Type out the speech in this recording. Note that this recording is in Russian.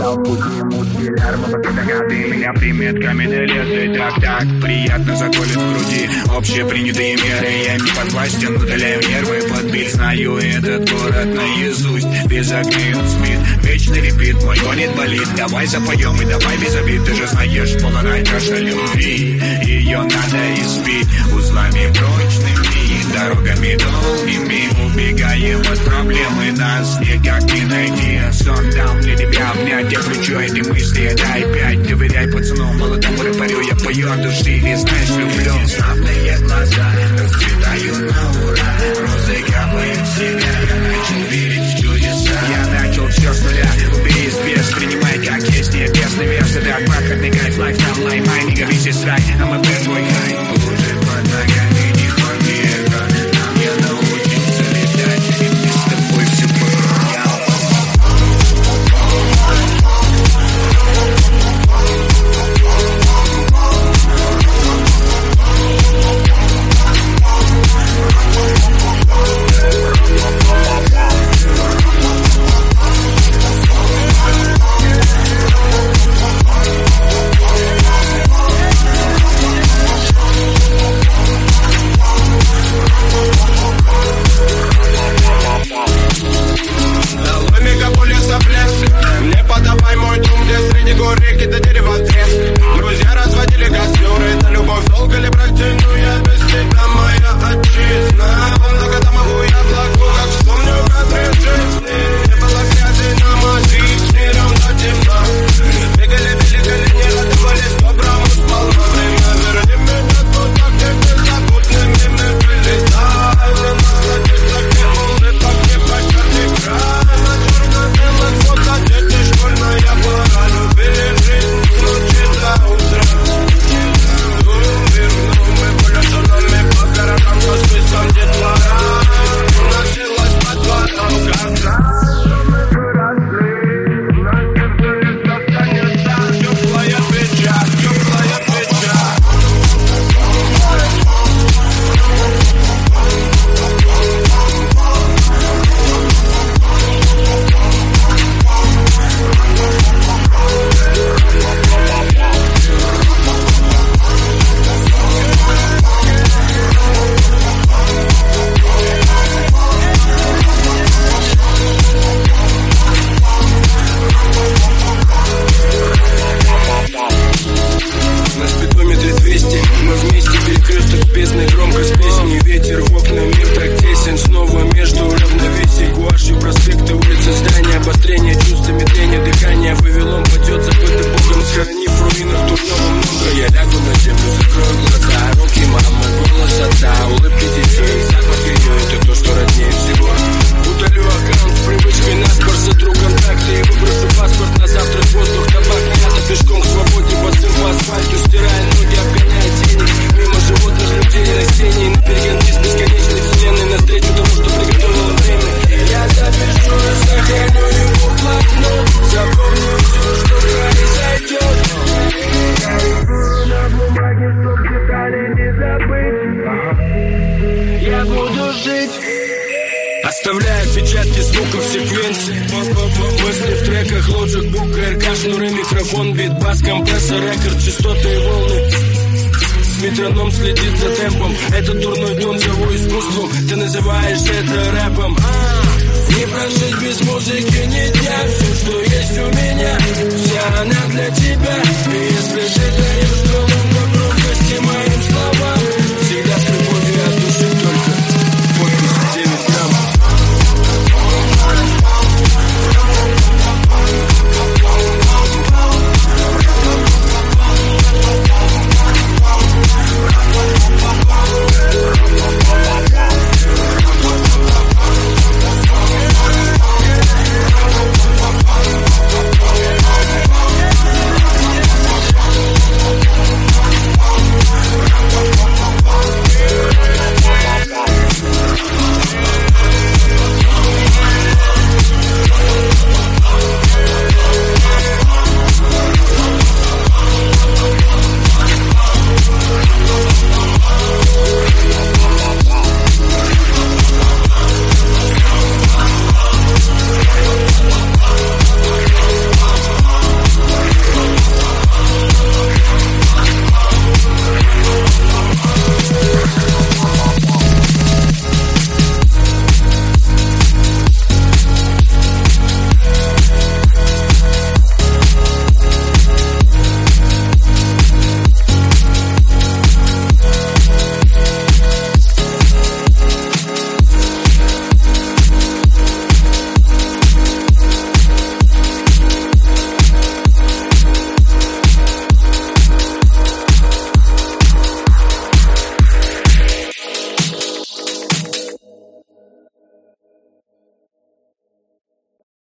Стал пути мультфильм, ты меня приметками лет. Так, приятно заколет в груди общепринятые меры. Я не подвластен, удаляю нервы под бит. Знаю этот город наизусть, без огней он спит. Вечный репит, мой гонит болит. Давай запоем и давай без обид. Ты же знаешь, полная чаша любви. Ее надо испить узлами прочными, дорогами долгими. Убегаем от проблемы, нас никак не найти. Сон дам для тебя обнять, я кручу эти мысли. Дай 5, доверяй пацану молодому рэперю. Я пою от души, не знаешь, люблю. Славные глаза расцветают на ура. Розы капают в себя, я начал верить в чудеса. Я начал все с нуля, убери без, принимай как есть. Небесный верс, это бархатный кайф. Лайф там лайм, не говори сестра, а мы твой хай. Лужи под ногами, не хватит. Нам я научился летать, и мы с тобой все поменял. Оставляя отпечатки звуков секвенции, мысли в треках, лоджик, бук, РК, шнуры, микрофон, бит-бас, компрессор, рекорд, частоты и волны. Метроном следит за темпом. Это дурной тон, зову искусством. Ты называешь это рэпом. Не прожить без музыки ни дня. Все, что